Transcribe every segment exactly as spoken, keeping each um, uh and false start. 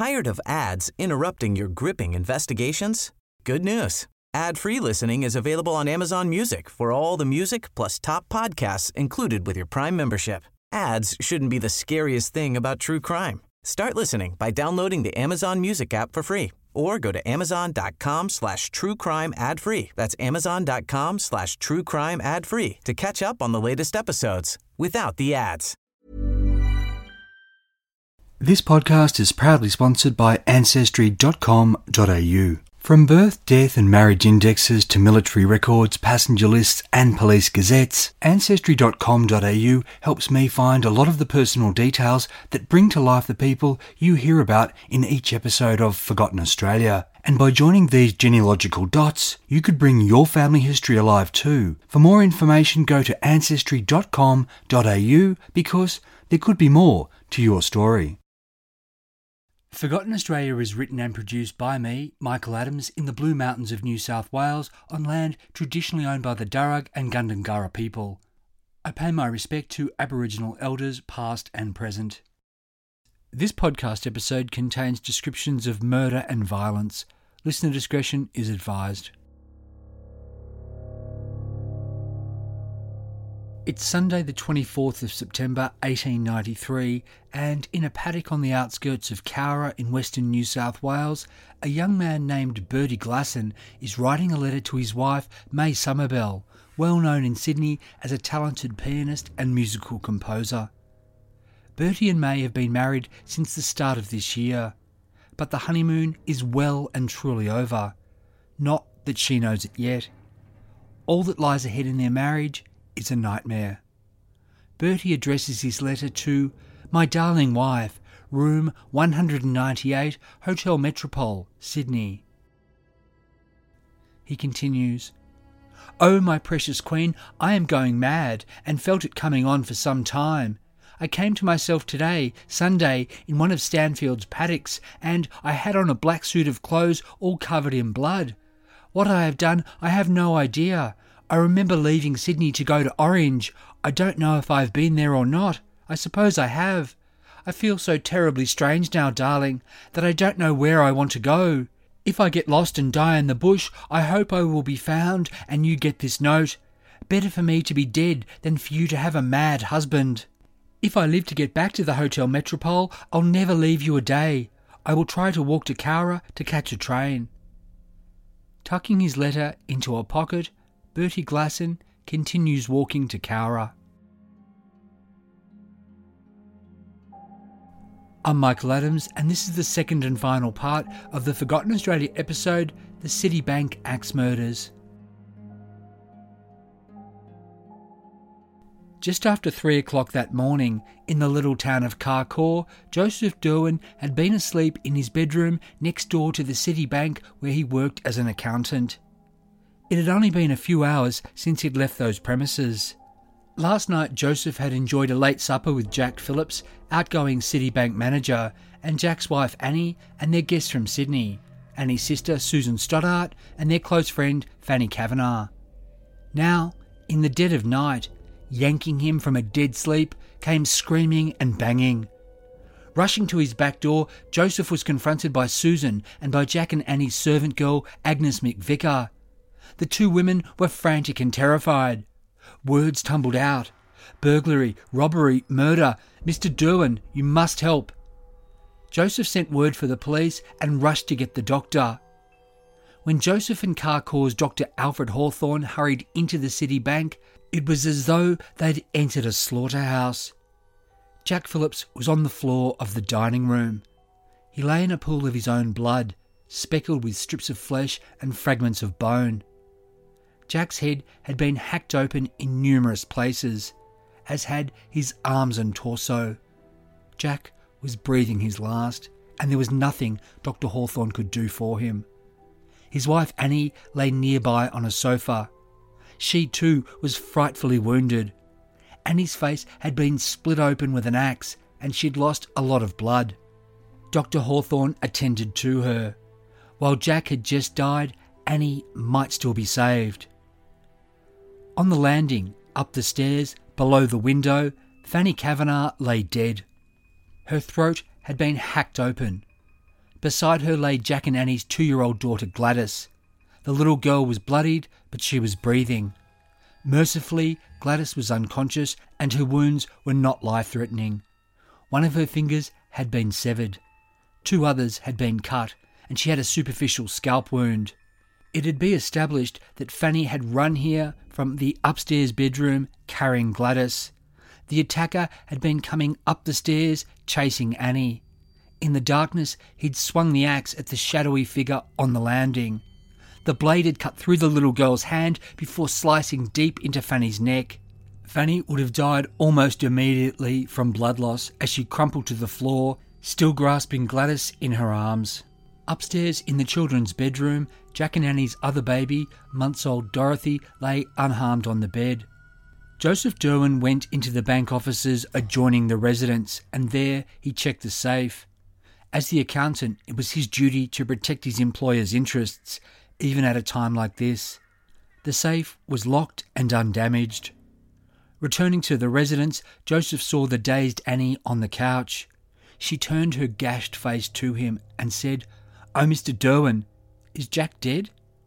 Tired of ads interrupting your gripping investigations? Good news. Ad-free listening is available on Amazon Music for all the music plus top podcasts included with your Prime membership. Ads shouldn't be the scariest thing about true crime. Start listening by downloading the Amazon Music app for free or go to amazon.com slash true crime ad free. That's amazon.com slash true crime ad free to catch up on the latest episodes without the ads. This podcast is proudly sponsored by ancestry dot com dot a u. From birth, death and marriage indexes to military records, passenger lists and police gazettes, ancestry dot com dot a u helps me find a lot of the personal details that bring to life the people you hear about in each episode of Forgotten Australia. And by joining these genealogical dots, you could bring your family history alive too. For more information, go to ancestry dot com dot a u because there could be more to your story. Forgotten Australia is written and produced by me, Michael Adams, in the Blue Mountains of New South Wales on land traditionally owned by the Darug and Gundungurra people. I pay my respect to Aboriginal elders past and present. This podcast episode contains descriptions of murder and violence. Listener discretion is advised. It's Sunday the twenty-fourth of September eighteen ninety-three, and in a paddock on the outskirts of Cowra in western New South Wales, a young man named Bertie Glasson is writing a letter to his wife May Somervell, well known in Sydney as a talented pianist and musical composer. Bertie and May have been married since the start of this year, but the honeymoon is well and truly over. Not that she knows it yet. All that lies ahead in their marriage is a nightmare. Bertie addresses his letter to My Darling Wife, Room one ninety-eight, Hotel Metropole, Sydney. He continues, Oh, my precious Queen, I am going mad, and felt it coming on for some time. I came to myself today, Sunday, in one of Stanfield's paddocks, and I had on a black suit of clothes all covered in blood. What I have done, I have no idea. I remember leaving Sydney to go to Orange. I don't know if I've been there or not. I suppose I have. I feel so terribly strange now, darling, that I don't know where I want to go. If I get lost and die in the bush, I hope I will be found and you get this note. Better for me to be dead than for you to have a mad husband. If I live to get back to the Hotel Metropole, I'll never leave you a day. I will try to walk to Cowra to catch a train. Tucking his letter into a pocket, Bertie Glasson continues walking to Cowra. I'm Michael Adams, and this is the second and final part of the Forgotten Australia episode, The Citibank Axe Murders. Just after three o'clock that morning, in the little town of Carcoar, Joseph Derwin had been asleep in his bedroom next door to the Citibank where he worked as an accountant. It had only been a few hours since he'd left those premises. Last night, Joseph had enjoyed a late supper with Jack Phillips, outgoing Citibank manager, and Jack's wife Annie and their guests from Sydney, Annie's sister Susan Stoddart and their close friend Fanny Kavanagh. Now, in the dead of night, yanking him from a dead sleep, came screaming and banging. Rushing to his back door, Joseph was confronted by Susan and by Jack and Annie's servant girl Agnes McVicker. The two women were frantic and terrified. Words tumbled out. Burglary, robbery, murder. Mister Derwin, you must help. Joseph sent word for the police and rushed to get the doctor. When Joseph and Carcoar's Doctor Alfred Hawthorne hurried into the Citibank, it was as though they'd entered a slaughterhouse. Jack Phillips was on the floor of the dining room. He lay in a pool of his own blood, speckled with strips of flesh and fragments of bone. Jack's head had been hacked open in numerous places, as had his arms and torso. Jack was breathing his last, and there was nothing Doctor Hawthorne could do for him. His wife Annie lay nearby on a sofa. She too was frightfully wounded. Annie's face had been split open with an axe, and she'd lost a lot of blood. Doctor Hawthorne attended to her. While Jack had just died, Annie might still be saved. On the landing, up the stairs, below the window, Fanny Kavanagh lay dead. Her throat had been hacked open. Beside her lay Jack and Annie's two-year-old daughter Gladys. The little girl was bloodied, but she was breathing. Mercifully, Gladys was unconscious and her wounds were not life-threatening. One of her fingers had been severed. Two others had been cut, and she had a superficial scalp wound. It had been established that Fanny had run here from the upstairs bedroom carrying Gladys. The attacker had been coming up the stairs chasing Annie. In the darkness, he'd swung the axe at the shadowy figure on the landing. The blade had cut through the little girl's hand before slicing deep into Fanny's neck. Fanny would have died almost immediately from blood loss as she crumpled to the floor, still grasping Gladys in her arms. Upstairs in the children's bedroom, Jack and Annie's other baby, months-old Dorothy, lay unharmed on the bed. Joseph Derwin went into the bank offices adjoining the residence, and there he checked the safe. As the accountant, it was his duty to protect his employer's interests, even at a time like this. The safe was locked and undamaged. Returning to the residence, Joseph saw the dazed Annie on the couch. She turned her gashed face to him and said, "Oh, Mister Derwin, is Jack dead?"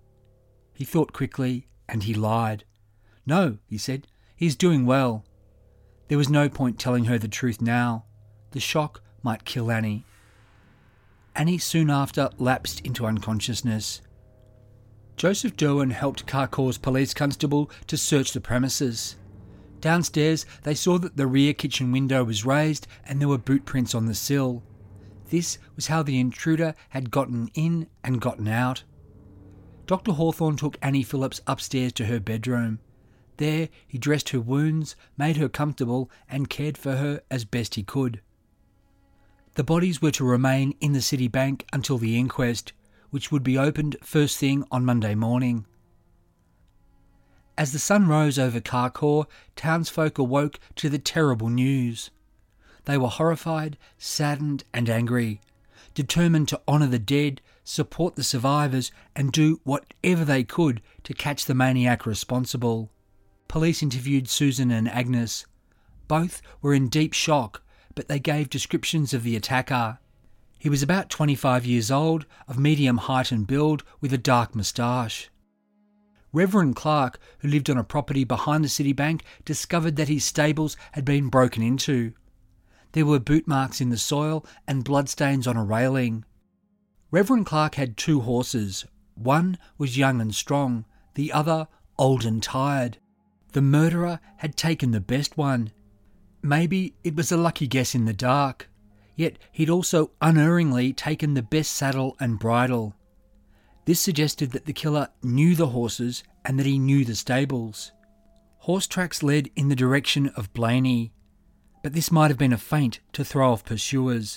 He thought quickly and he lied. "No," he said, "he's doing well." There was no point telling her the truth now. The shock might kill Annie. Annie soon after lapsed into unconsciousness. Joseph Derwin helped Carcaw's police constable to search the premises. Downstairs, they saw that the rear kitchen window was raised and there were boot prints on the sill. This was how the intruder had gotten in and gotten out. Doctor Hawthorne took Annie Phillips upstairs to her bedroom. There, he dressed her wounds, made her comfortable, and cared for her as best he could. The bodies were to remain in the City Bank until the inquest, which would be opened first thing on Monday morning. As the sun rose over Carcaw, townsfolk awoke to the terrible news. They were horrified, saddened and angry, determined to honour the dead, support the survivors and do whatever they could to catch the maniac responsible. Police interviewed Susan and Agnes. Both were in deep shock, but they gave descriptions of the attacker. He was about twenty-five years old, of medium height and build, with a dark moustache. Reverend Clark, who lived on a property behind the City Bank, discovered that his stables had been broken into. There were boot marks in the soil and bloodstains on a railing. Reverend Clark had two horses. One was young and strong, the other old and tired. The murderer had taken the best one. Maybe it was a lucky guess in the dark. Yet he'd also unerringly taken the best saddle and bridle. This suggested that the killer knew the horses and that he knew the stables. Horse tracks led in the direction of Blaney, but this might have been a feint to throw off pursuers.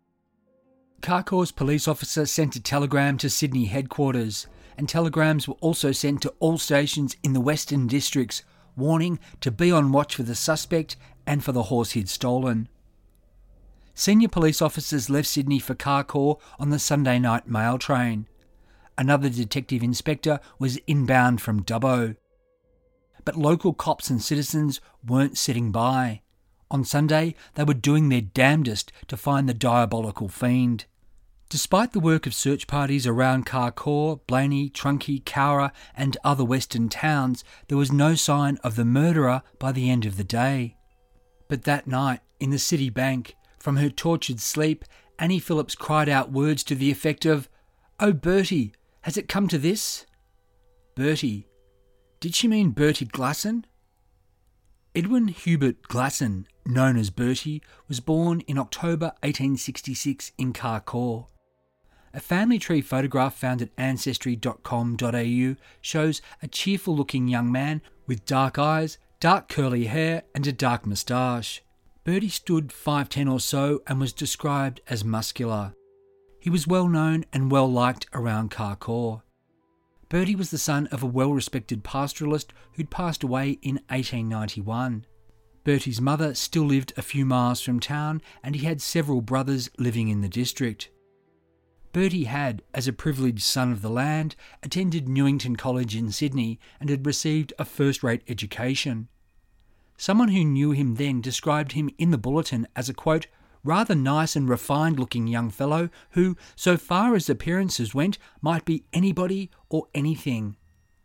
Carcaw's police officer sent a telegram to Sydney headquarters, and telegrams were also sent to all stations in the western districts, warning to be on watch for the suspect and for the horse he'd stolen. Senior police officers left Sydney for Carcaw on the Sunday night mail train. Another detective inspector was inbound from Dubbo. But local cops and citizens weren't sitting by. On Sunday, they were doing their damnedest to find the diabolical fiend. Despite the work of search parties around Carcaw, Blaney, Trunkie, Cowra and other western towns, there was no sign of the murderer by the end of the day. But that night, in the City Bank, from her tortured sleep, Annie Phillips cried out words to the effect of, "Oh, Bertie, has it come to this?" Bertie. Did she mean Bertie Glasson? Edwin Hubert Glasson, known as Bertie, was born in October eighteen sixty-six in Carcaw. A family tree photograph found at ancestry dot com dot a u shows a cheerful-looking young man with dark eyes, dark curly hair and a dark moustache. Bertie stood five ten or so and was described as muscular. He was well known and well liked around Carcaw. Bertie was the son of a well-respected pastoralist who'd passed away in eighteen ninety-one. Bertie's mother still lived a few miles from town and he had several brothers living in the district. Bertie had, as a privileged son of the land, attended Newington College in Sydney and had received a first-rate education. Someone who knew him then described him in the bulletin as a, quote, rather nice and refined-looking young fellow who, so far as appearances went, might be anybody or anything.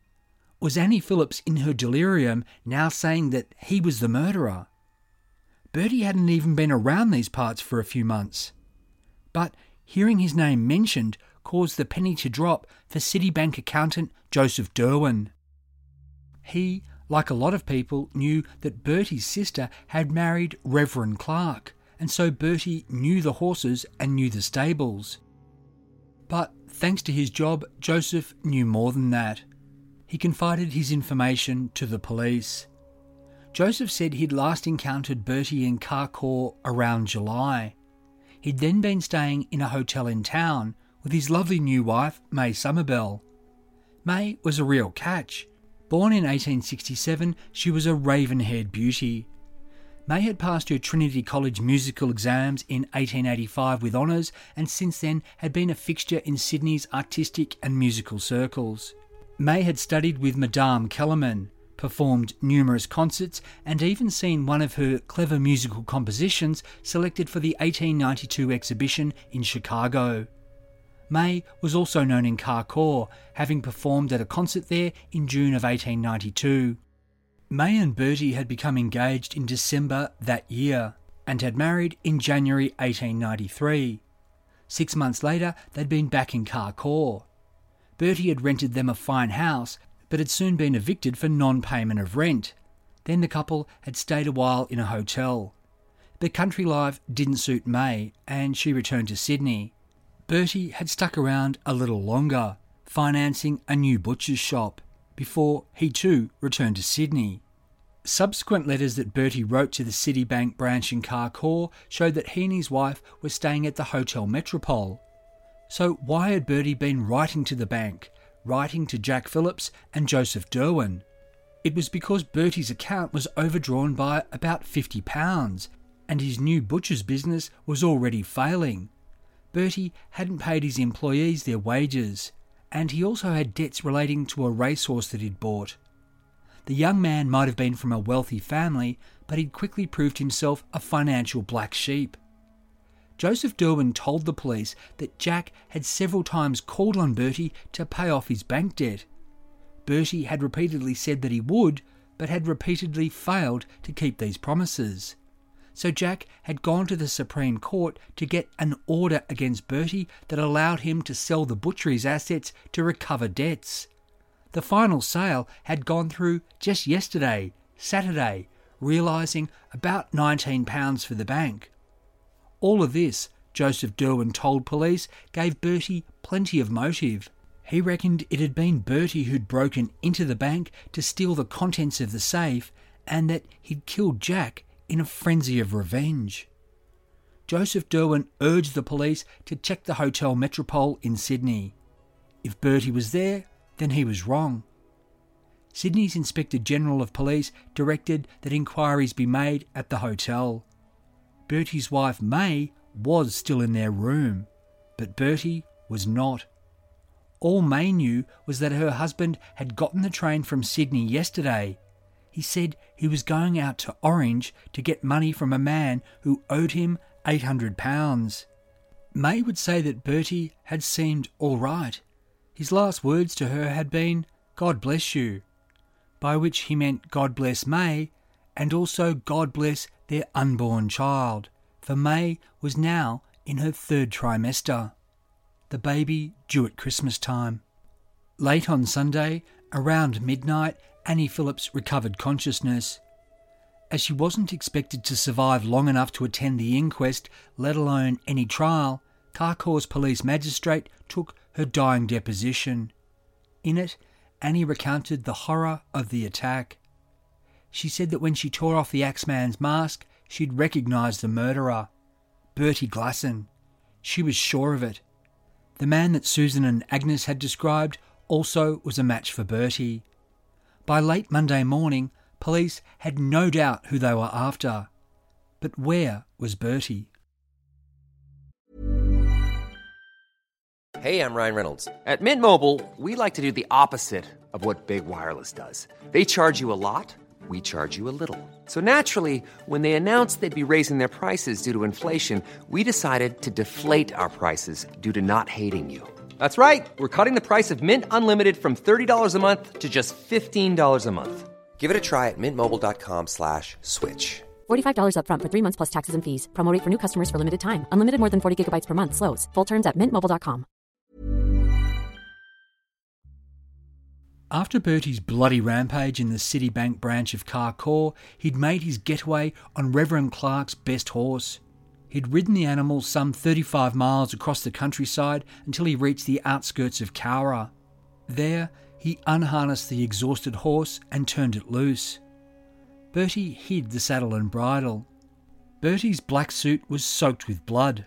Was Annie Phillips in her delirium now saying that he was the murderer? Bertie hadn't even been around these parts for a few months. But hearing his name mentioned caused the penny to drop for Citibank accountant Joseph Derwin. He, like a lot of people, knew that Bertie's sister had married Reverend Clark, and so Bertie knew the horses and knew the stables. But thanks to his job, Joseph knew more than that. He confided his information to the police. Joseph said he'd last encountered Bertie in Carcoar around July. He'd then been staying in a hotel in town with his lovely new wife, May Somerville. May was a real catch. Born in eighteen sixty-seven, she was a raven-haired beauty. May had passed her Trinity College musical exams in eighteen eighty-five with honours, and since then had been a fixture in Sydney's artistic and musical circles. May had studied with Madame Kellerman, performed numerous concerts, and even seen one of her clever musical compositions selected for the eighteen ninety-two exhibition in Chicago. May was also known in Carcoar, having performed at a concert there in June of eighteen ninety-two. May and Bertie had become engaged in December that year and had married in January eighteen ninety-three. Six months later, they'd been back in Carcoar. Bertie had rented them a fine house, but had soon been evicted for non-payment of rent. Then the couple had stayed a while in a hotel. But country life didn't suit May, and she returned to Sydney. Bertie had stuck around a little longer, financing a new butcher's shop, before he too returned to Sydney. Subsequent letters that Bertie wrote to the Citibank branch in Carcoar showed that he and his wife were staying at the Hotel Metropole. So why had Bertie been writing to the bank, writing to Jack Phillips and Joseph Derwin? It was because Bertie's account was overdrawn by about fifty pounds, and his new butcher's business was already failing. Bertie hadn't paid his employees their wages, and he also had debts relating to a racehorse that he'd bought. The young man might have been from a wealthy family, but he'd quickly proved himself a financial black sheep. Joseph Derwin told the police that Jack had several times called on Bertie to pay off his bank debt. Bertie had repeatedly said that he would, but had repeatedly failed to keep these promises. So Jack had gone to the Supreme Court to get an order against Bertie that allowed him to sell the butchery's assets to recover debts. The final sale had gone through just yesterday, Saturday, realising about nineteen pounds for the bank. All of this, Joseph Derwin told police, gave Bertie plenty of motive. He reckoned it had been Bertie who'd broken into the bank to steal the contents of the safe, and that he'd killed Jack in a frenzy of revenge. Joseph Derwin urged the police to check the Hotel Metropole in Sydney. If Bertie was there, then he was wrong. Sydney's Inspector General of Police directed that inquiries be made at the hotel. Bertie's wife May was still in their room, but Bertie was not. All May knew was that her husband had gotten the train from Sydney yesterday. He said he was going out to Orange to get money from a man who owed him eight hundred pounds. May would say that Bertie had seemed all right. His last words to her had been, "God bless you," by which he meant God bless May, and also God bless their unborn child, for May was now in her third trimester, the baby due at Christmas time. Late on Sunday, around midnight, Annie Phillips recovered consciousness. As she wasn't expected to survive long enough to attend the inquest, let alone any trial, Carcoar's police magistrate took her dying deposition. In it, Annie recounted the horror of the attack. She said that when she tore off the Axeman's mask, she'd recognised the murderer, Bertie Glasson. She was sure of it. The man that Susan and Agnes had described also was a match for Bertie. By late Monday morning, police had no doubt who they were after. But where was Bertie? Hey, I'm Ryan Reynolds. At Mint Mobile, we like to do the opposite of what Big Wireless does. They charge you a lot, we charge you a little. So naturally, when they announced they'd be raising their prices due to inflation, we decided to deflate our prices due to not hating you. That's right. We're cutting the price of Mint Unlimited from thirty dollars a month to just fifteen dollars a month. Give it a try at mintmobile.com slash switch. forty-five dollars up front for three months plus taxes and fees. Promo rate for new customers for limited time. Unlimited more than forty gigabytes per month. Slows full terms at mint mobile dot com. After Bertie's bloody rampage in the Citibank branch of Carcoar, he'd made his getaway on Reverend Clark's best horse. He'd ridden the animal some thirty-five miles across the countryside until he reached the outskirts of Cowra. There, he unharnessed the exhausted horse and turned it loose. Bertie hid the saddle and bridle. Bertie's black suit was soaked with blood.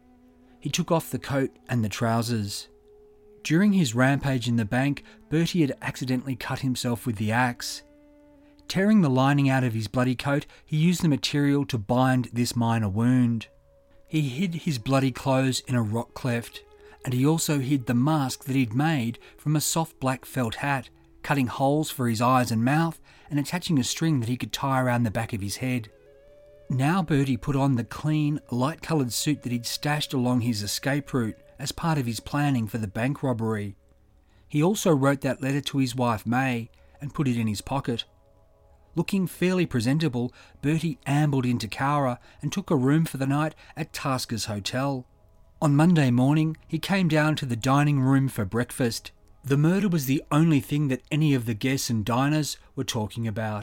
He took off the coat and the trousers. During his rampage in the bank, Bertie had accidentally cut himself with the axe. Tearing the lining out of his bloody coat, he used the material to bind this minor wound. He hid his bloody clothes in a rock cleft, and he also hid the mask that he'd made from a soft black felt hat, cutting holes for his eyes and mouth and attaching a string that he could tie around the back of his head. Now Bertie put on the clean, light-coloured suit that he'd stashed along his escape route as part of his planning for the bank robbery. He also wrote that letter to his wife May and put it in his pocket. Looking fairly presentable, Bertie ambled into Cowra and took a room for the night at Tasker's Hotel. On Monday morning, he came down to the dining room for breakfast. The murder was the only thing that any of the guests and diners were talking about.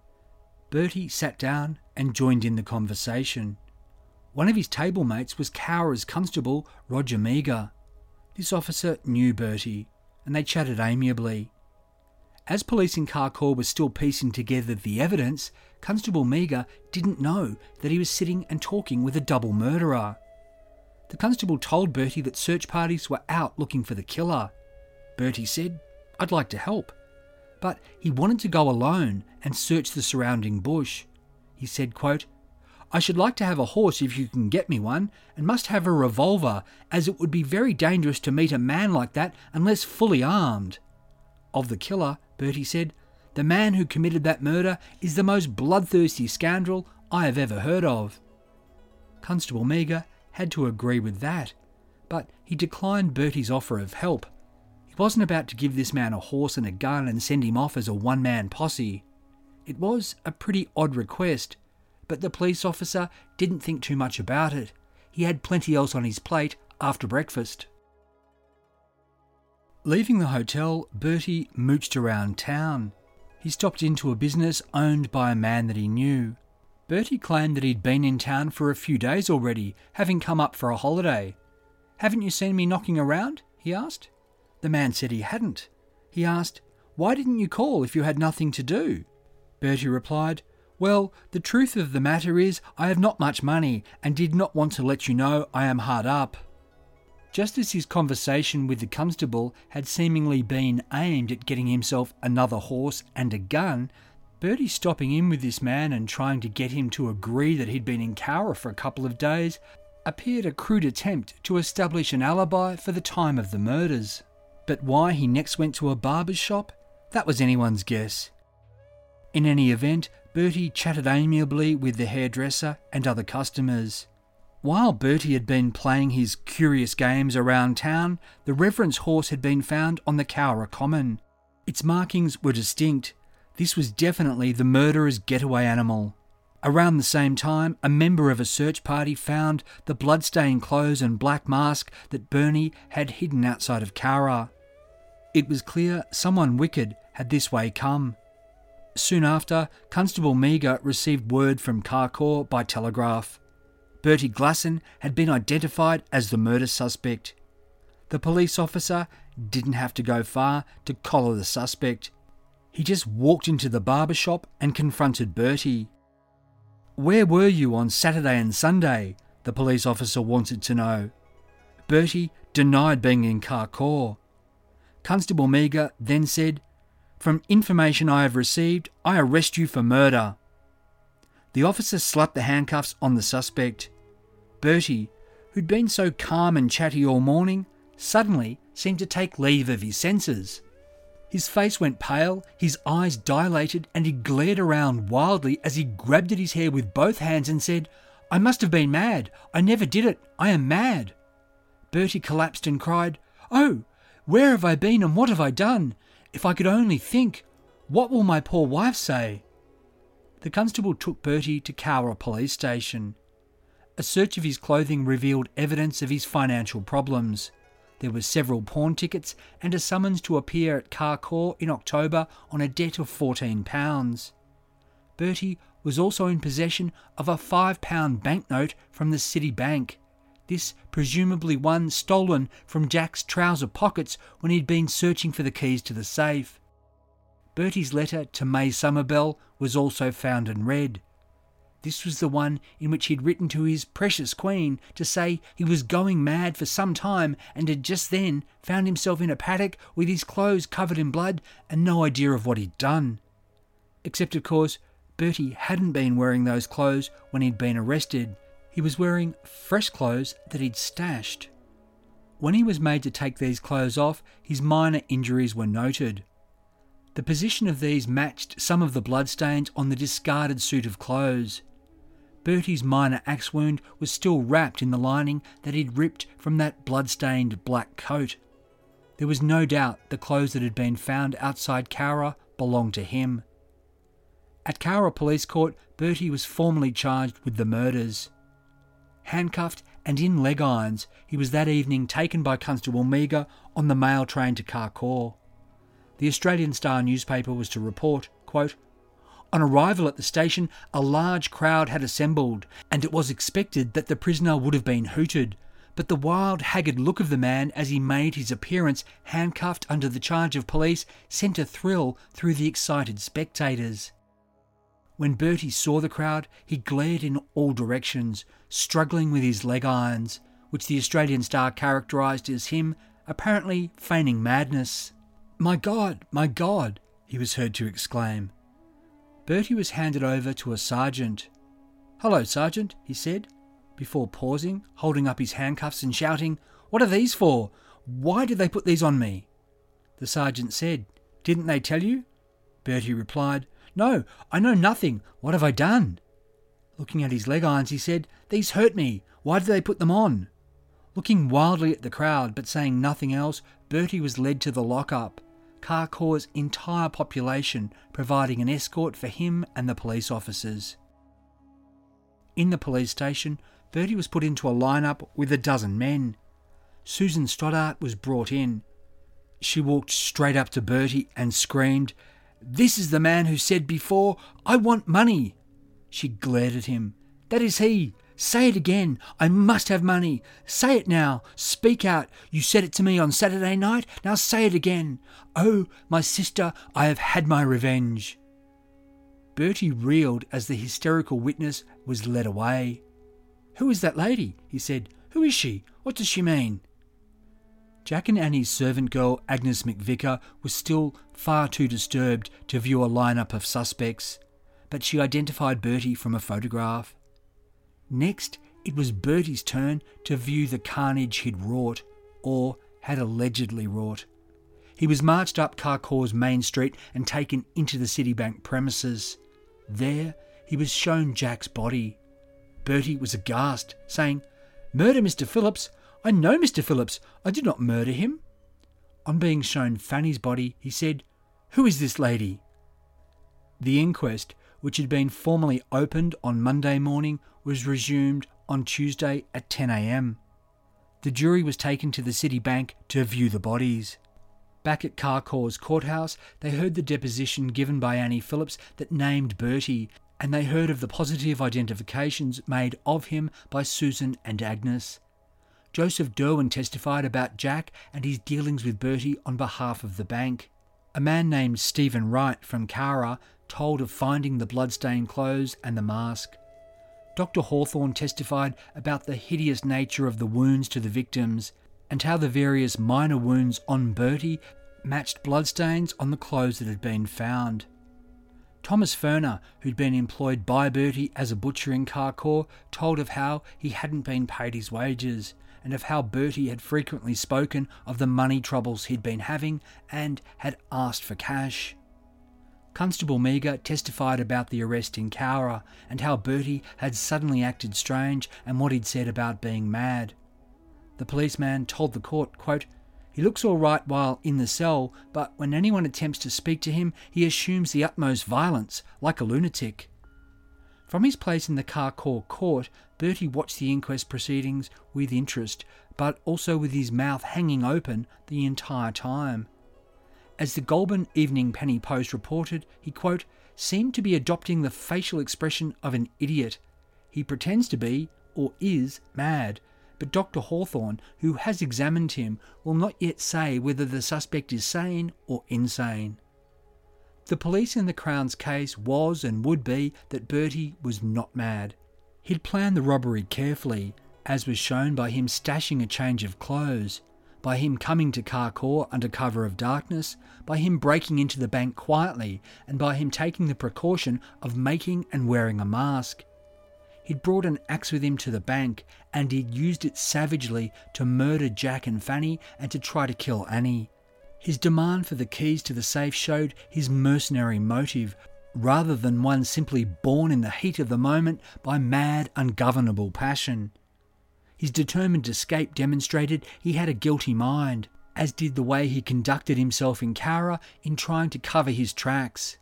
Bertie sat down and joined in the conversation. One of his table mates was Cowra's constable, Roger Meagher. This officer knew Bertie, and they chatted amiably. As police in Carcoar were still piecing together the evidence, Constable Meagher didn't know that he was sitting and talking with a double murderer. The constable told Bertie that search parties were out looking for the killer. Bertie said, "I'd like to help." But he wanted to go alone and search the surrounding bush. He said, quote, "I should like to have a horse if you can get me one, and must have a revolver, as it would be very dangerous to meet a man like that unless fully armed." Of the killer, Bertie said, "The man who committed that murder is the most bloodthirsty scoundrel I have ever heard of." Constable Meagher had to agree with that, but he declined Bertie's offer of help. He wasn't about to give this man a horse and a gun and send him off as a one-man posse. It was a pretty odd request, but the police officer didn't think too much about it. He had plenty else on his plate after breakfast. Leaving the hotel, Bertie mooched around town. He stopped into a business owned by a man that he knew. Bertie claimed that he'd been in town for a few days already, having come up for a holiday. "Haven't you seen me knocking around?" he asked. The man said he hadn't. He asked, "Why didn't you call if you had nothing to do?" Bertie replied, "Well, the truth of the matter is I have not much money and did not want to let you know I am hard up." Just as his conversation with the constable had seemingly been aimed at getting himself another horse and a gun, Bertie stopping in with this man and trying to get him to agree that he'd been in Cowra for a couple of days appeared a crude attempt to establish an alibi for the time of the murders. But why he next went to a barber's shop, that was anyone's guess. In any event, Bertie chatted amiably with the hairdresser and other customers. While Bertie had been playing his curious games around town, the Reverend's horse had been found on the Cowra Common. Its markings were distinct. This was definitely the murderer's getaway animal. Around the same time, a member of a search party found the blood-stained clothes and black mask that Bernie had hidden outside of Cowra. It was clear someone wicked had this way come. Soon after, Constable Meagher received word from Carcoar by telegraph. Bertie Glasson had been identified as the murder suspect. The police officer didn't have to go far to collar the suspect. He just walked into the barber shop and confronted Bertie. "Where were you on Saturday and Sunday?" the police officer wanted to know. Bertie denied being in Carcoar. Constable Meagher then said, "From information I have received, I arrest you for murder." The officer slapped the handcuffs on the suspect. Bertie, who'd been so calm and chatty all morning, suddenly seemed to take leave of his senses. His face went pale, his eyes dilated, and he glared around wildly as he grabbed at his hair with both hands and said, "I must have been mad. I never did it. I am mad." Bertie collapsed and cried, "Oh, where have I been and what have I done? If I could only think. What will my poor wife say?" The constable took Bertie to Cowra police station. A search of his clothing revealed evidence of his financial problems. There were several pawn tickets and a summons to appear at Carcoar in October on a debt of fourteen pounds. Bertie was also in possession of a five pound banknote from the City Bank. This presumably one stolen from Jack's trouser pockets when he'd been searching for the keys to the safe. Bertie's letter to May Somerville was also found and read. This was the one in which he'd written to his precious queen to say he was going mad for some time and had just then found himself in a paddock with his clothes covered in blood and no idea of what he'd done. Except, of course, Bertie hadn't been wearing those clothes when he'd been arrested. He was wearing fresh clothes that he'd stashed. When he was made to take these clothes off, his minor injuries were noted. The position of these matched some of the bloodstains on the discarded suit of clothes. Bertie's minor axe wound was still wrapped in the lining that he'd ripped from that blood-stained black coat. There was no doubt the clothes that had been found outside Cowra belonged to him. At Cowra Police Court, Bertie was formally charged with the murders. Handcuffed and in leg irons, he was that evening taken by Constable Meagher on the mail train to Carcoar. The Australian Star newspaper was to report, quote, "On arrival at the station, a large crowd had assembled, and it was expected that the prisoner would have been hooted, but the wild, haggard look of the man as he made his appearance handcuffed under the charge of police sent a thrill through the excited spectators. When Bertie saw the crowd, he glared in all directions, struggling with his leg irons, which the Australian Star characterised as him apparently feigning madness. 'My God, my God,' he was heard to exclaim. Bertie was handed over to a sergeant. 'Hello, Sergeant,' he said, before pausing, holding up his handcuffs and shouting, 'What are these for? Why did they put these on me?' The sergeant said, 'Didn't they tell you?' Bertie replied, 'No, I know nothing. What have I done?' Looking at his leg irons, he said, 'These hurt me. Why did they put them on?' Looking wildly at the crowd, but saying nothing else, Bertie was led to the lock-up, Carcoar's entire population providing an escort for him and the police officers. In the police station, Bertie was put into a line-up with a dozen men. Susan Stoddart was brought in. She walked straight up to Bertie and screamed, 'This is the man who said before, I want money.' She glared at him. 'That is he. Say it again. I must have money. Say it now. Speak out. You said it to me on Saturday night. Now say it again. Oh, my sister, I have had my revenge.' Bertie reeled as the hysterical witness was led away. 'Who is that lady?' he said. 'Who is she? What does she mean?' Jack and Annie's servant girl, Agnes McVicker, was still far too disturbed to view a lineup of suspects, but she identified Bertie from a photograph. Next, it was Bertie's turn to view the carnage he'd wrought, or had allegedly wrought. He was marched up Carcoar's main street and taken into the Citibank premises. There, he was shown Jack's body. Bertie was aghast, saying, 'Murder Mister Phillips? I know Mister Phillips. I did not murder him.' On being shown Fanny's body, he said, 'Who is this lady?' The inquest, which had been formally opened on Monday morning, was resumed on Tuesday at ten a.m. The jury was taken to the Citibank to view the bodies. Back at Carcoar's courthouse, they heard the deposition given by Annie Phillips that named Bertie, and they heard of the positive identifications made of him by Susan and Agnes. Joseph Derwin testified about Jack and his dealings with Bertie on behalf of the bank. A man named Stephen Wright from Cowra told of finding the blood-stained clothes and the mask. Doctor Hawthorne testified about the hideous nature of the wounds to the victims and how the various minor wounds on Bertie matched bloodstains on the clothes that had been found. Thomas Furner, who'd been employed by Bertie as a butcher in Carcoar, told of how he hadn't been paid his wages and of how Bertie had frequently spoken of the money troubles he'd been having and had asked for cash. Constable Meagher testified about the arrest in Cowra and how Bertie had suddenly acted strange and what he'd said about being mad. The policeman told the court, quote, "He looks all right while in the cell, but when anyone attempts to speak to him, he assumes the utmost violence, like a lunatic." From his place in the Carcoar court, Bertie watched the inquest proceedings with interest, but also with his mouth hanging open the entire time. As the Goulburn Evening Penny Post reported, he, quote, "seemed to be adopting the facial expression of an idiot. He pretends to be, or is, mad, but Doctor Hawthorne, who has examined him, will not yet say whether the suspect is sane or insane." The police in the Crown's case was and would be that Bertie was not mad. He'd planned the robbery carefully, as was shown by him stashing a change of clothes, by him coming to Carcoar under cover of darkness, by him breaking into the bank quietly, and by him taking the precaution of making and wearing a mask. He'd brought an axe with him to the bank, and he'd used it savagely to murder Jack and Fanny and to try to kill Annie. His demand for the keys to the safe showed his mercenary motive, rather than one simply born in the heat of the moment by mad, ungovernable passion. His determined escape demonstrated he had a guilty mind, as did the way he conducted himself in Cowra in trying to cover his tracks.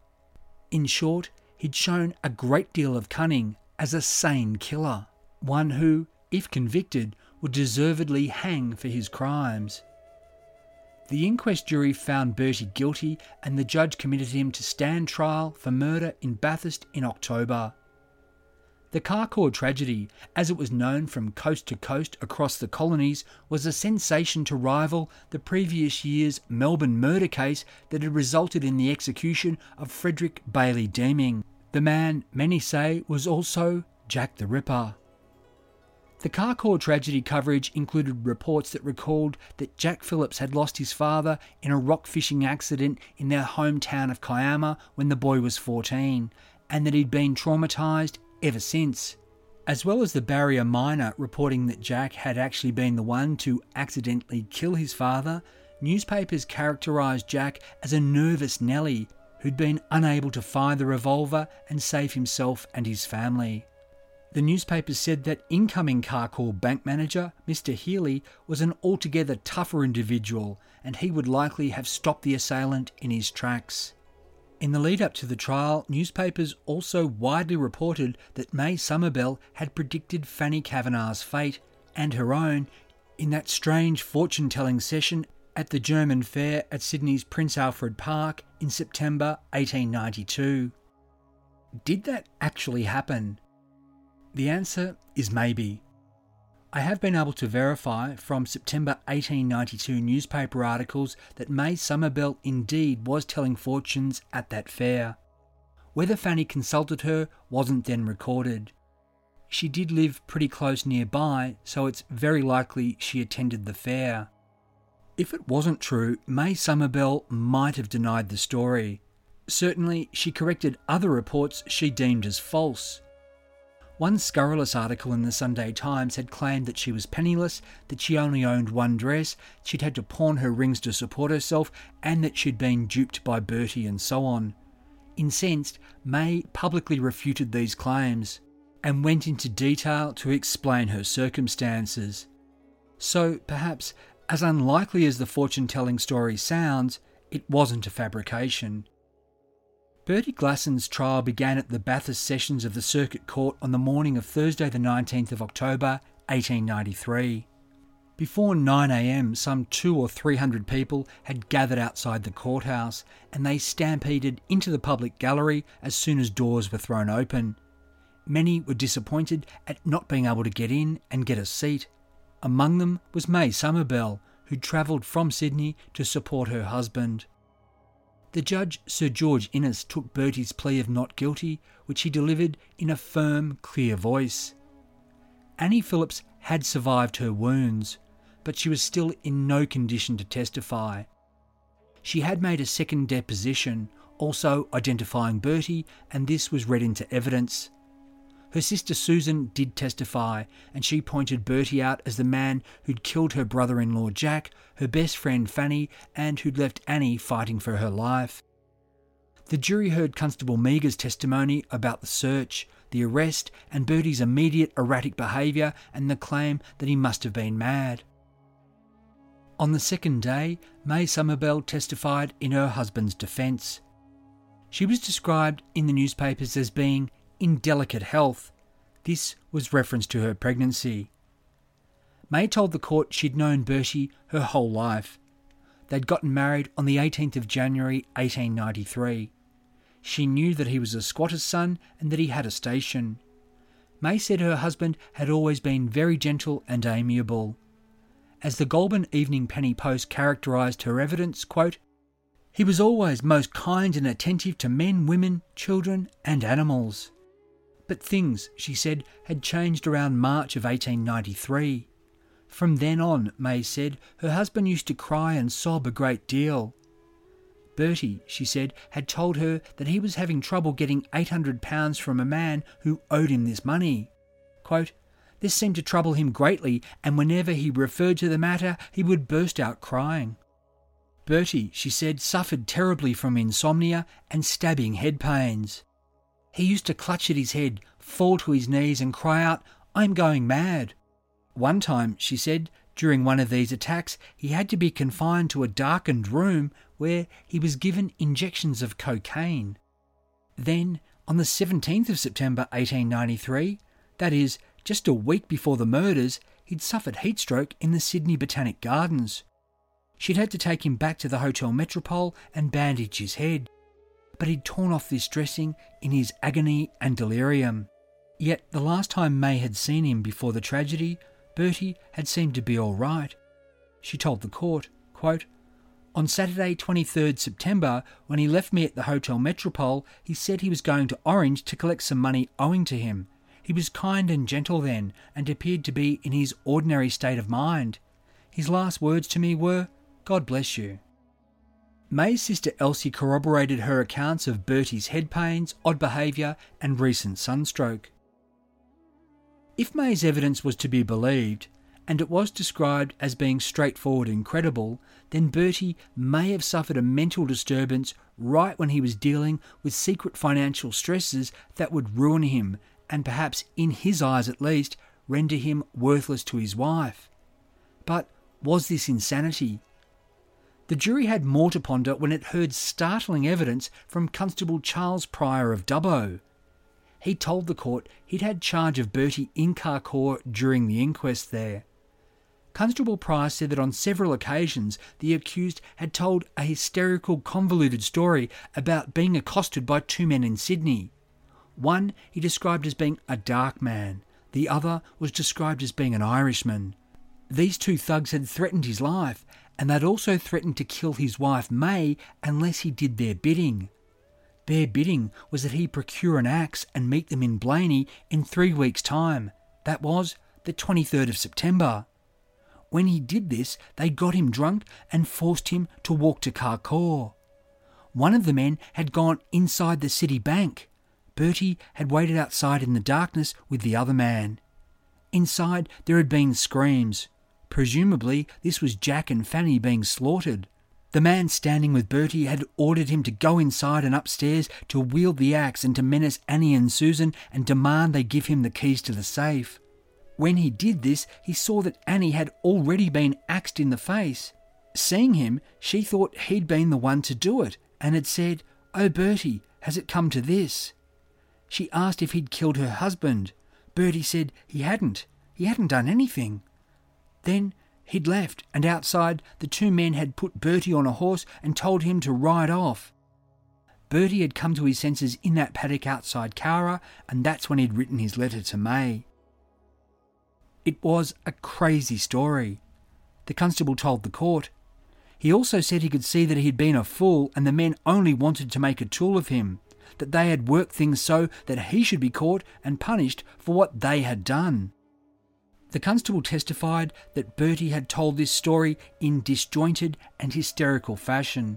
In short, he'd shown a great deal of cunning as a sane killer, one who, if convicted, would deservedly hang for his crimes. The inquest jury found Bertie guilty and the judge committed him to stand trial for murder in Bathurst in October. The Carcoar tragedy, as it was known from coast to coast across the colonies, was a sensation to rival the previous year's Melbourne murder case that had resulted in the execution of Frederick Bailey Deeming. The man, many say, was also Jack the Ripper. The Carcoar tragedy coverage included reports that recalled that Jack Phillips had lost his father in a rock fishing accident in their hometown of Kiama when the boy was fourteen, and that he'd been traumatised ever since, as well as the Barrier Miner reporting that Jack had actually been the one to accidentally kill his father. Newspapers characterised Jack as a nervous Nelly who'd been unable to fire the revolver and save himself and his family. The newspapers said that incoming Carcoar bank manager, Mister Healy, was an altogether tougher individual and he would likely have stopped the assailant in his tracks. In the lead up to the trial, newspapers also widely reported that May Somerville had predicted Fanny Kavanagh's fate, and her own, in that strange fortune-telling session at the German Fair at Sydney's Prince Alfred Park in September eighteen ninety-two. Did that actually happen? The answer is maybe. I have been able to verify from September eighteen ninety-two newspaper articles that May Somerville indeed was telling fortunes at that fair. Whether Fanny consulted her wasn't then recorded. She did live pretty close nearby, so it's very likely she attended the fair. If it wasn't true, May Somerville might have denied the story. Certainly, she corrected other reports she deemed as false. One scurrilous article in the Sunday Times had claimed that she was penniless, that she only owned one dress, she'd had to pawn her rings to support herself, and that she'd been duped by Bertie and so on. Incensed, May publicly refuted these claims and went into detail to explain her circumstances. So, perhaps, as unlikely as the fortune-telling story sounds, it wasn't a fabrication. Bertie Glasson's trial began at the Bathurst Sessions of the Circuit Court on the morning of Thursday the nineteenth of October, eighteen ninety-three. Before nine a m, some two or three hundred people had gathered outside the courthouse, and they stampeded into the public gallery as soon as doors were thrown open. Many were disappointed at not being able to get in and get a seat. Among them was May Somerville, who travelled from Sydney to support her husband. The judge, Sir George Innes, took Bertie's plea of not guilty, which he delivered in a firm, clear voice. Annie Phillips had survived her wounds, but she was still in no condition to testify. She had made a second deposition, also identifying Bertie, and this was read into evidence. Her sister Susan did testify, and she pointed Bertie out as the man who'd killed her brother-in-law Jack, her best friend Fanny, and who'd left Annie fighting for her life. The jury heard Constable Meagher's testimony about the search, the arrest, and Bertie's immediate erratic behaviour and the claim that he must have been mad. On the second day, May Somerville testified in her husband's defence. She was described in the newspapers as being in delicate health. This was reference to her pregnancy. May told the court she'd known Bertie her whole life. They'd gotten married on the eighteenth of January eighteen ninety-three. She knew that he was a squatter's son and that he had a station. May said her husband had always been very gentle and amiable. As the Goulburn Evening Penny Post characterised her evidence, quote, "He was always most kind and attentive to men, women, children and animals." But things, she said, had changed around March of eighteen ninety-three. From then on, May said, her husband used to cry and sob a great deal. Bertie, she said, had told her that he was having trouble getting eight hundred pounds from a man who owed him this money. Quote, "This seemed to trouble him greatly, and whenever he referred to the matter, he would burst out crying." Bertie, she said, suffered terribly from insomnia and stabbing head pains. He used to clutch at his head, fall to his knees and cry out, "I'm going mad." One time, she said, during one of these attacks, he had to be confined to a darkened room where he was given injections of cocaine. Then, on the seventeenth of September eighteen ninety-three, that is, just a week before the murders, he'd suffered heatstroke in the Sydney Botanic Gardens. She'd had to take him back to the Hotel Metropole and bandage his head. But he'd torn off this dressing in his agony and delirium. Yet the last time May had seen him before the tragedy, Bertie had seemed to be all right. She told the court, quote, "On Saturday twenty-third September, when he left me at the Hotel Metropole, he said he was going to Orange to collect some money owing to him. He was kind and gentle then, and appeared to be in his ordinary state of mind. His last words to me were, 'God bless you.'" May's sister Elsie corroborated her accounts of Bertie's head pains, odd behaviour and recent sunstroke. If May's evidence was to be believed, and it was described as being straightforward and credible, then Bertie may have suffered a mental disturbance right when he was dealing with secret financial stresses that would ruin him and perhaps, in his eyes at least, render him worthless to his wife. But was this insanity? The jury had more to ponder when it heard startling evidence from Constable Charles Pryor of Dubbo. He told the court he'd had charge of Bertie in Carcoar during the inquest there. Constable Pryor said that on several occasions the accused had told a hysterical, convoluted story about being accosted by two men in Sydney. One he described as being a dark man, the other was described as being an Irishman. These two thugs had threatened his life, and they'd also threatened to kill his wife May unless he did their bidding. Their bidding was that he procure an axe and meet them in Blaney in three weeks' time. That was the twenty-third of September. When he did this, they got him drunk and forced him to walk to Carcoar. One of the men had gone inside the City Bank. Bertie had waited outside in the darkness with the other man. Inside there had been screams. Presumably this was Jack and Fanny being slaughtered. The man standing with Bertie had ordered him to go inside and upstairs to wield the axe and to menace Annie and Susan and demand they give him the keys to the safe. When he did this, he saw that Annie had already been axed in the face. Seeing him, she thought he'd been the one to do it and had said, "Oh, Bertie, has it come to this?" She asked if he'd killed her husband. Bertie said he hadn't. He hadn't done anything. Then he'd left, and outside the two men had put Bertie on a horse and told him to ride off. Bertie had come to his senses in that paddock outside Cowra, and that's when he'd written his letter to May. It was a crazy story. The constable told the court. He also said he could see that he had been a fool and the men only wanted to make a tool of him, that they had worked things so that he should be caught and punished for what they had done. The constable testified that Bertie had told this story in disjointed and hysterical fashion.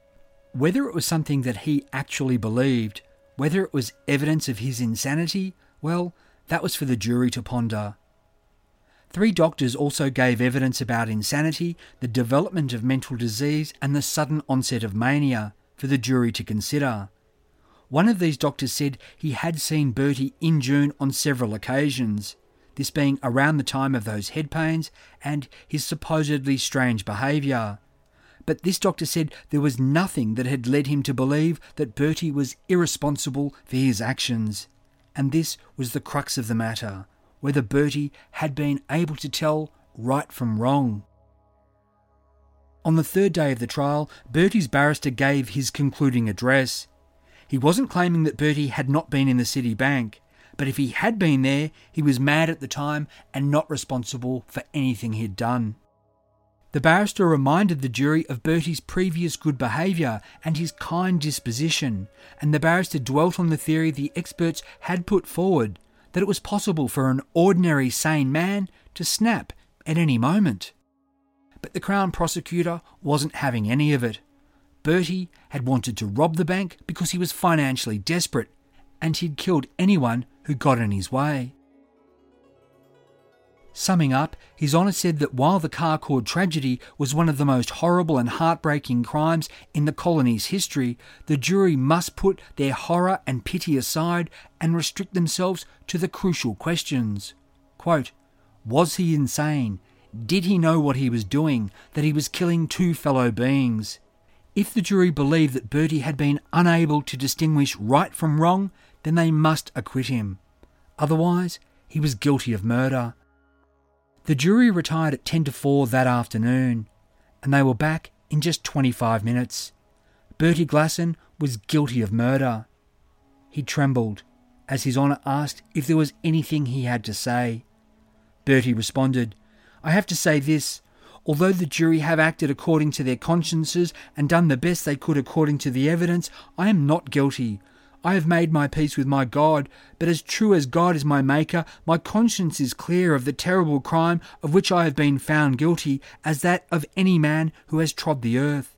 Whether it was something that he actually believed, whether it was evidence of his insanity, Well, that was for the jury to ponder. Three doctors also gave evidence about insanity, the development of mental disease, and the sudden onset of mania for the jury to consider. One of these doctors said he had seen Bertie in June on several occasions, this being around the time of those head pains and his supposedly strange behaviour. But this doctor said there was nothing that had led him to believe that Bertie was irresponsible for his actions. And this was the crux of the matter, whether Bertie had been able to tell right from wrong. On the third day of the trial, Bertie's barrister gave his concluding address. He wasn't claiming that Bertie had not been in the City Bank, but if he had been there, he was mad at the time and not responsible for anything he'd done. The barrister reminded the jury of Bertie's previous good behaviour and his kind disposition, and the barrister dwelt on the theory the experts had put forward, that it was possible for an ordinary sane man to snap at any moment. But the Crown prosecutor wasn't having any of it. Bertie had wanted to rob the bank because he was financially desperate, and he'd killed anyone who got in his way. Summing up, His Honour said that while the Carcourt tragedy was one of the most horrible and heartbreaking crimes in the colony's history, the jury must put their horror and pity aside and restrict themselves to the crucial questions. Quote, was he insane? Did he know what he was doing, that he was killing two fellow beings? If the jury believed that Bertie had been unable to distinguish right from wrong, then they must acquit him. Otherwise, he was guilty of murder. The jury retired at ten to four that afternoon, and they were back in just twenty-five minutes. Bertie Glasson was guilty of murder. He trembled as His Honour asked if there was anything he had to say. Bertie responded, I have to say this. Although the jury have acted according to their consciences and done the best they could according to the evidence, I am not guilty. I have made my peace with my God, but as true as God is my maker, my conscience is clear of the terrible crime of which I have been found guilty as that of any man who has trod the earth.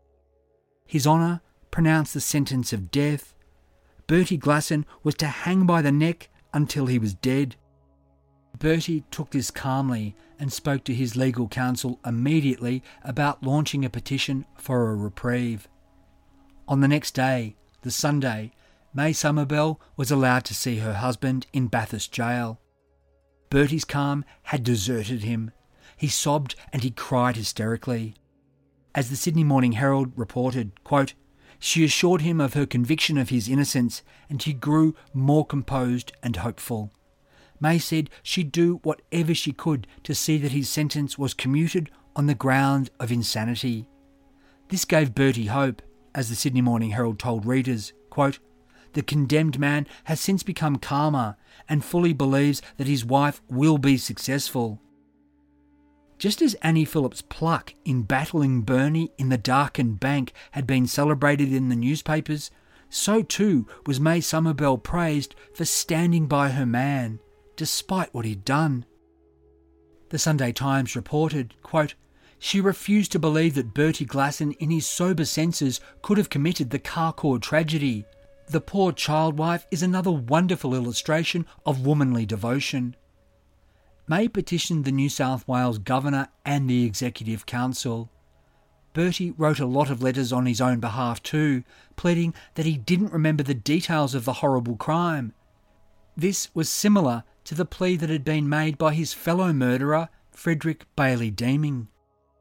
His Honour pronounced the sentence of death. Bertie Glasson was to hang by the neck until he was dead. Bertie took this calmly and spoke to his legal counsel immediately about launching a petition for a reprieve. On the next day, the Sunday, May Somerville was allowed to see her husband in Bathurst Jail. Bertie's calm had deserted him. He sobbed and he cried hysterically. As the Sydney Morning Herald reported, quote, she assured him of her conviction of his innocence and he grew more composed and hopeful. May said she'd do whatever she could to see that his sentence was commuted on the ground of insanity. This gave Bertie hope, as the Sydney Morning Herald told readers, quote, the condemned man has since become calmer and fully believes that his wife will be successful. Just as Annie Phillips' pluck in battling Bernie in the darkened bank had been celebrated in the newspapers, so too was May Somerville praised for standing by her man, despite what he'd done. The Sunday Times reported, quote, she refused to believe that Bertie Glasson in his sober senses could have committed the Carcourt tragedy. The poor child wife is another wonderful illustration of womanly devotion. May petitioned the New South Wales Governor and the Executive Council. Bertie wrote a lot of letters on his own behalf too, pleading that he didn't remember the details of the horrible crime. This was similar to the plea that had been made by his fellow murderer, Frederick Bailey Deeming.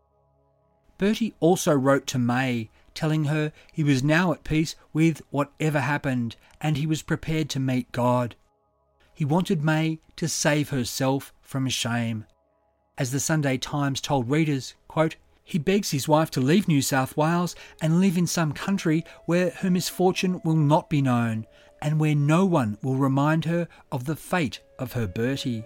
Bertie also wrote to May, telling her he was now at peace with whatever happened and he was prepared to meet God. He wanted May to save herself from shame. As the Sunday Times told readers, quote, he begs his wife to leave New South Wales and live in some country where her misfortune will not be known and where no one will remind her of the fate of her Bertie.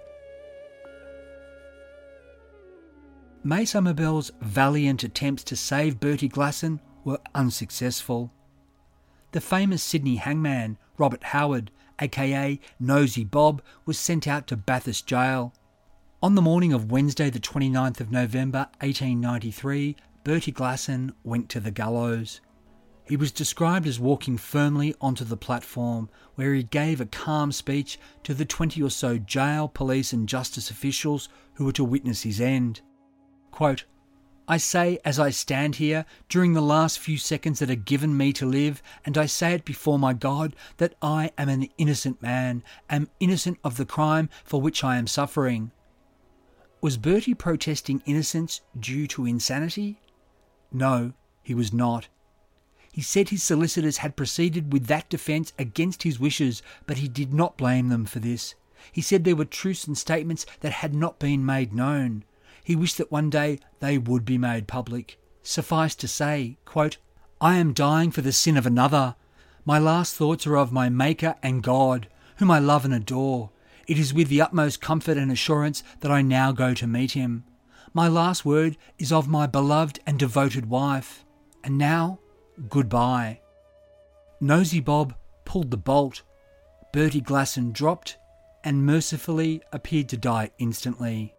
May Somerville's valiant attempts to save Bertie Glasson were unsuccessful. The famous Sydney hangman, Robert Howard, aka Nosy Bob, was sent out to Bathurst Jail. On the morning of Wednesday the twenty-ninth of November eighteen ninety-three, Bertie Glasson went to the gallows. He was described as walking firmly onto the platform, where he gave a calm speech to the twenty or so jail, police and justice officials who were to witness his end. Quote, "I say as I stand here, during the last few seconds that are given me to live, and I say it before my God, that I am an innocent man, am innocent of the crime for which I am suffering." Was Bertie protesting innocence due to insanity? No, he was not. He said his solicitors had proceeded with that defence against his wishes, but he did not blame them for this. He said there were truths and statements that had not been made known. He wished that one day they would be made public. Suffice to say, quote, "I am dying for the sin of another. My last thoughts are of my Maker and God, whom I love and adore. It is with the utmost comfort and assurance that I now go to meet him. My last word is of my beloved and devoted wife. And now, goodbye." Nosy Bob pulled the bolt. Bertie Glasson dropped and mercifully appeared to die instantly.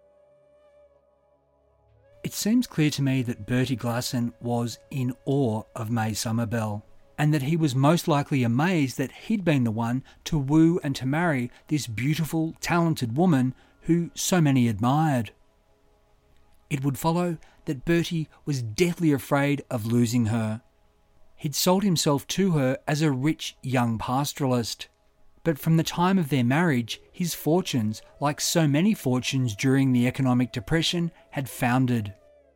It seems clear to me that Bertie Glasson was in awe of May Somerville, and that he was most likely amazed that he'd been the one to woo and to marry this beautiful, talented woman who so many admired. It would follow that Bertie was deathly afraid of losing her. He'd sold himself to her as a rich young pastoralist. But from the time of their marriage, his fortunes, like so many fortunes during the economic depression, had foundered.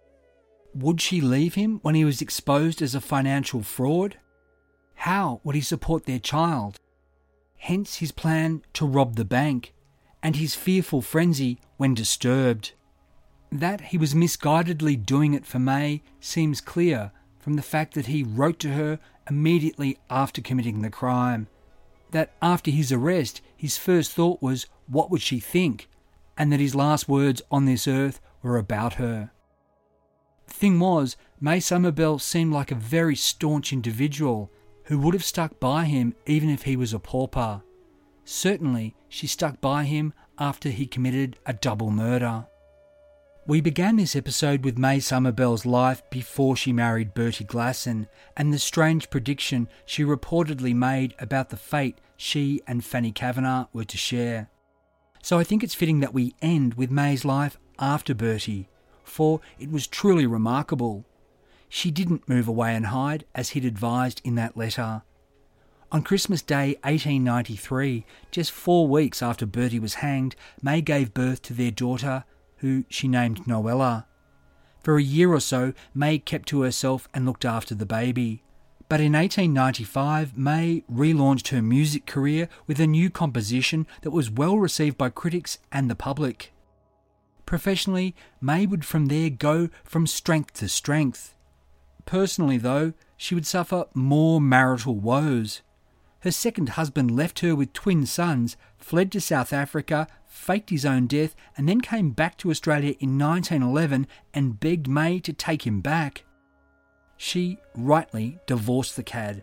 Would she leave him when he was exposed as a financial fraud? How would he support their child? Hence his plan to rob the bank, and his fearful frenzy when disturbed. That he was misguidedly doing it for May seems clear from the fact that he wrote to her immediately after committing the crime. That after his arrest, his first thought was, what would she think? And that his last words on this earth were about her. The thing was, May Somerville seemed like a very staunch individual who would have stuck by him even if he was a pauper. Certainly, she stuck by him after he committed a double murder. We began this episode with May Somerville's life before she married Bertie Glasson and the strange prediction she reportedly made about the fate she and Fanny Kavanagh were to share. So I think it's fitting that we end with May's life after Bertie, for it was truly remarkable. She didn't move away and hide as he'd advised in that letter. On Christmas Day eighteen ninety-three, just four weeks after Bertie was hanged, May gave birth to their daughter, who she named Noella. For a year or so, May kept to herself and looked after the baby. But in eighteen ninety-five, May relaunched her music career with a new composition that was well received by critics and the public. Professionally, May would from there go from strength to strength. Personally, though, she would suffer more marital woes. Her second husband left her with twin sons, fled to South Africa, faked his own death, and then came back to Australia in nineteen eleven and begged May to take him back. She rightly divorced the cad.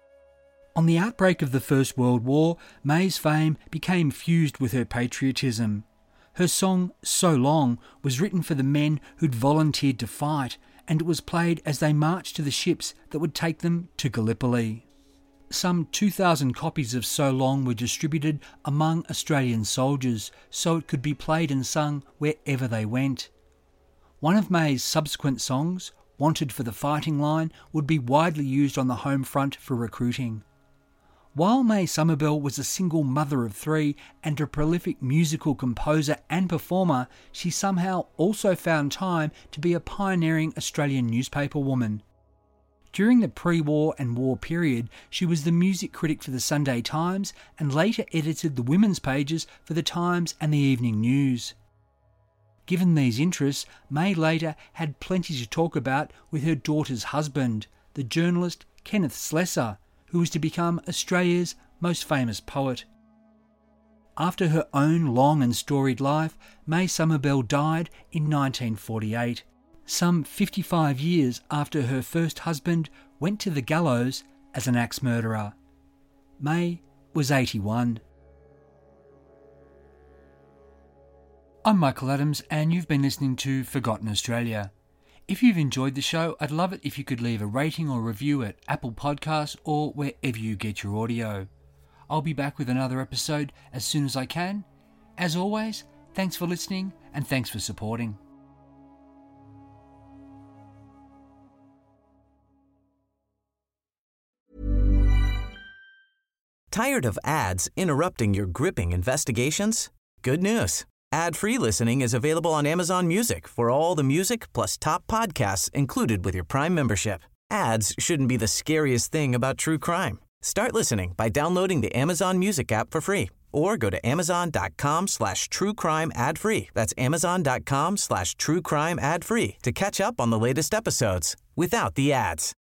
On the outbreak of the First World War, May's fame became fused with her patriotism. Her song, So Long, was written for the men who'd volunteered to fight, and it was played as they marched to the ships that would take them to Gallipoli. Some two thousand copies of So Long were distributed among Australian soldiers, so it could be played and sung wherever they went. One of May's subsequent songs, Wanted for the Fighting Line, would be widely used on the home front for recruiting. While May Somerville was a single mother of three and a prolific musical composer and performer, she somehow also found time to be a pioneering Australian newspaper woman. During the pre-war and war period, she was the music critic for the Sunday Times and later edited the women's pages for the Times and the Evening News. Given these interests, May later had plenty to talk about with her daughter's husband, the journalist Kenneth Slessor, who was to become Australia's most famous poet. After her own long and storied life, May Somerville died in nineteen forty-eight, some fifty-five years after her first husband went to the gallows as an axe murderer. May was eighty-one. I'm Michael Adams, and you've been listening to Forgotten Australia. If you've enjoyed the show, I'd love it if you could leave a rating or review at Apple Podcasts or wherever you get your audio. I'll be back with another episode as soon as I can. As always, thanks for listening and thanks for supporting. Tired of ads interrupting your gripping investigations? Good news. Ad-free listening is available on Amazon Music for all the music plus top podcasts included with your Prime membership. Ads shouldn't be the scariest thing about true crime. Start listening by downloading the Amazon Music app for free or go to amazon.com slash true crime ad free. That's amazon.com slash true crime ad free to catch up on the latest episodes without the ads.